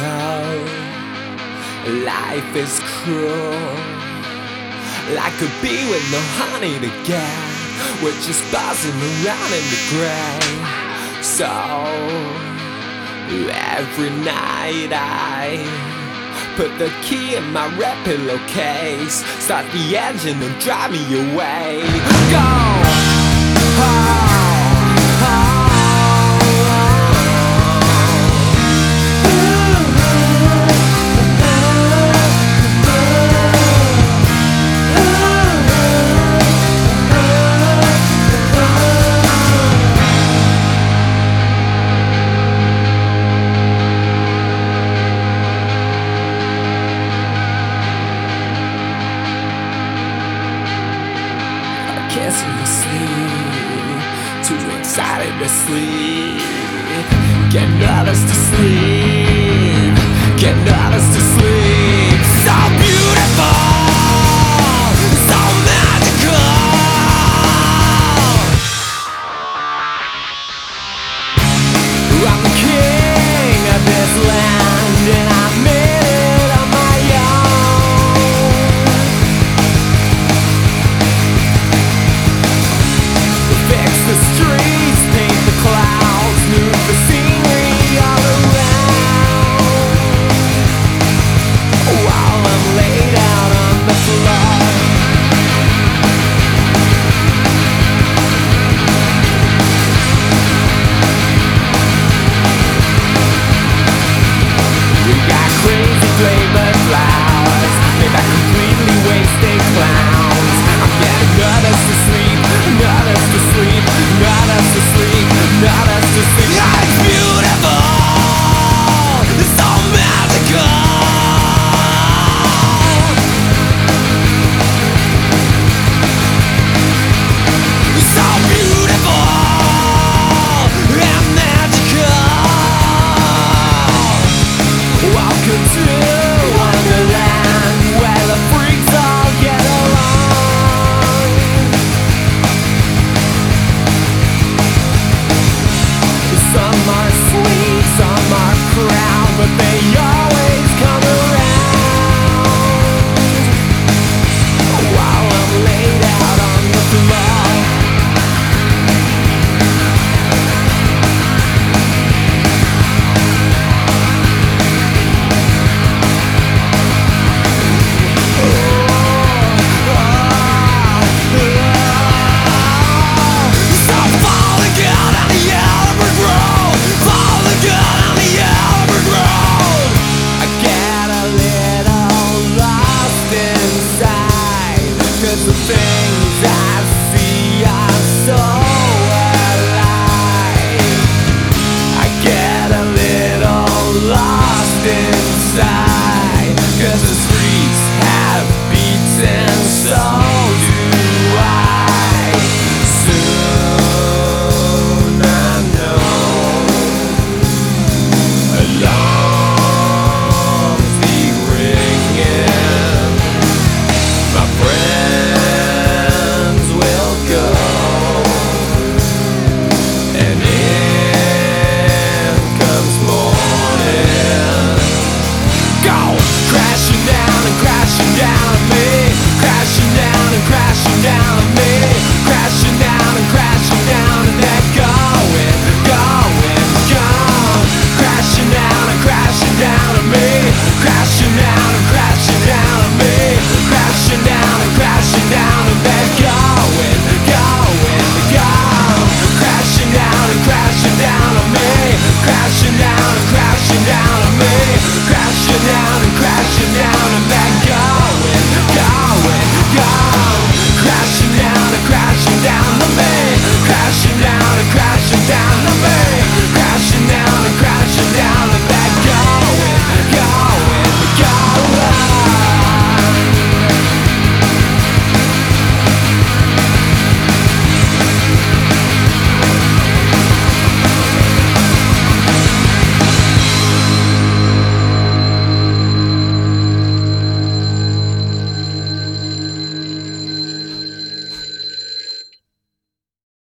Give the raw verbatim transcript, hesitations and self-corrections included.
know life is cruel, like a bee with no honey to get. We're just buzzing around in the gray. So every night I put the key in my red pillowcase, start the engine and drive me away. Go! Oh. Can't seem to sleep, too excited to sleep. Get nervous to sleep, get nervous to sleep.